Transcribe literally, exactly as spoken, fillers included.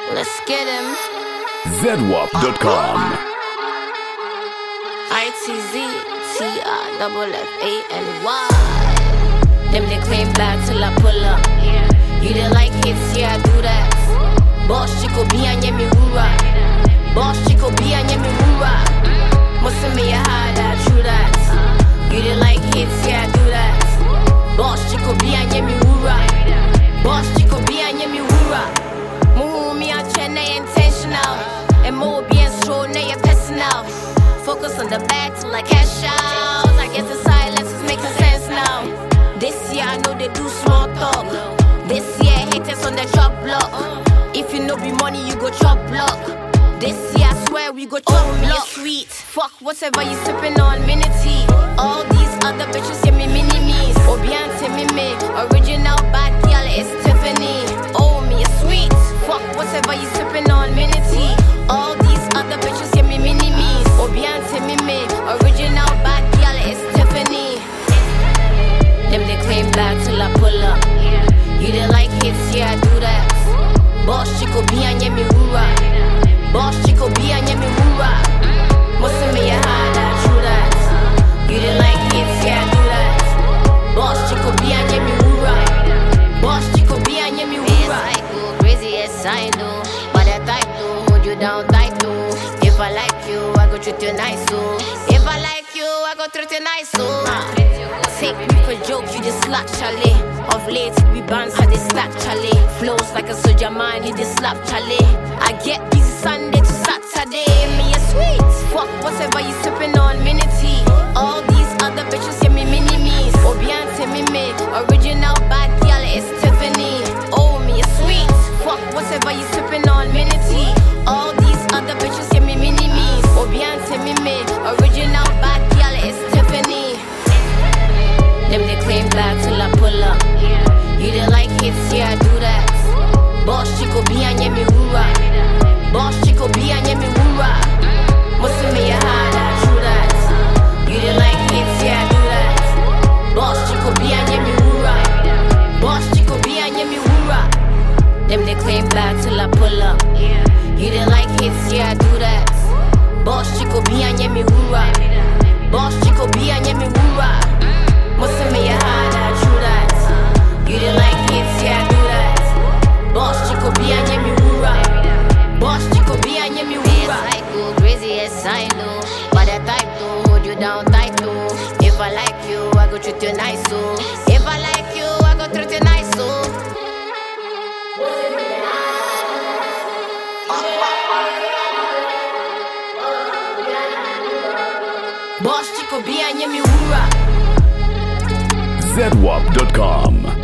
Let's get him. zedwap dot com. I T Z T I double F A N Y. Them they claim back till I pull up. You didn't like hits, yeah I do that. Boss chico be on yemi wura. Boss chico be on yemi wura. Must me a hard I true that. You didn't like hits, yeah I do that. Boss chico be on yemi wura. Boss chico be on yemi wura. Muhu me a chene intentional. And more being strong, now you're personal. Focus on the back till I cash out. I guess the silence is making sense now. This year I know they do small talk. This year haters on the chop block. If you know be money, you go chop block. This year I swear we go chop oh, block. Sweet, fuck whatever you sipping on, minity. All these other bitches say me mini me's. Obiante me me, original bad girl is Tiffany. Oh me a sweet, fuck whatever you sipping on, minity. All these other bitches say me mini me's. Obiante me me, original bad girl is Tiffany. Them they claim back till I pull up. You didn't like hits, yeah I do that. Boss chico be on yemi wura. Boss chico be on yemi wura. Must me a hard I true that. You didn't like hits, yeah I do that. Boss chico be on yemi wura. Boss chico be on yemi wura. Yes I go crazy, yes I know. But I type to hold you down tight too. If I like you, I go treat you nice so. If I like you, I go treat you nice so. Take me for joke, you just slap chalet. Of late, we bands how they stack chalet. Flows like a soldier man, he just slap chalet. I get busy Sunday to Saturday. Me a sweet, fuck whatever you sipping on, minity. All these other bitches say me mini me's. Obiante me me, original bad girl is Tiffany. Oh me a sweet, fuck whatever you sipping on, minity. All these other bitches say me mini me's. Obiante me me, original bad girl is Tiffany. Them they claim back till I pull up. You didn't like hits, yeah I do that. Boss chico be on yemi wura. Boss chico be on yemi wura. Must me a hard I true that. You didn't like hits, yeah I do that. Boss chico be on yemi wura. Boss chico be on yemi wura. Them they claim back till I pull up. You didn't like hits, yeah I do that. Boss chico be on yemi wura. Boss chico be on yemi wura. Must me a hard I true that. You didn't like hits, yeah I do that. Boss chico be on yemi wura. Boss chico be on yemi wura. Yes I go crazy, yes I know. But I type to hold you down tight too. If I like you, I go treat you nice so. If I like you, I go treat you nice so. Boss chico be on yemi wura. zedwap dot com.